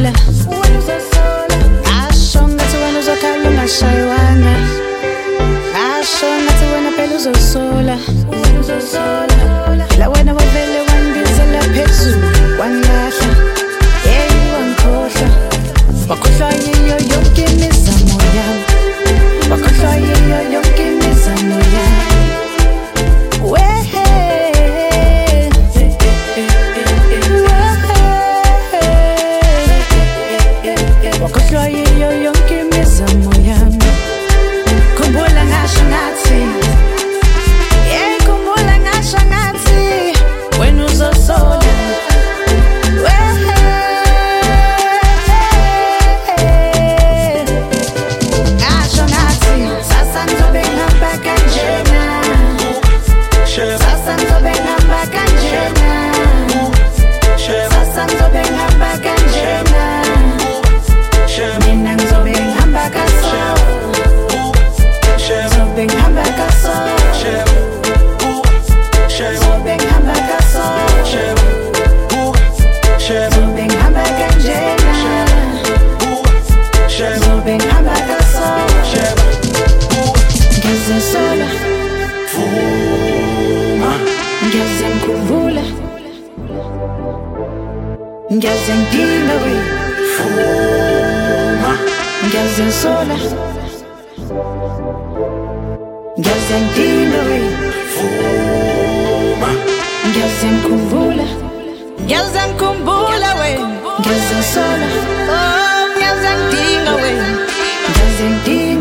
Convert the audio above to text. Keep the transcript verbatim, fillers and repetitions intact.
uzosola, asho ngathi wena uzokhala ungashaywana, asho ngathi wena phela uzosola, phela wena wavele wandizela phezulu wanilahla, hey wangikhohlwa, wakhohlwa yiyo yonke imizamo yami, wakhohlwa yiyo yonke imizamo yami. Wakhohlwa yiyo yonke imizamo yami. Khumbula ngasho ngathi, yeah, khumbula ngasho ngathi wena uzosola, ngasho ngathi sasa ngizobe ngihamba kanjena, sasa ngizobe ngihamba kanjena, sasa ngizobe ngihamba kanjena. Mina ngizobe ngihamba kaso, ngizobe ngihamba kaso, ngizobe ngihamba kaso, ngizobe ngihamba kanjena, ngizobe ngihamba kaso. Ngiyazisola, ngiyazikhumbula, ngiyazidinga wena. Ngiyazisola, ngiyazidinga wena. Ngiyazikhumbula, ngiyazikhumbula wena. Ngiyazisola, oh ngiyazidinga wena. Ngiyazidinga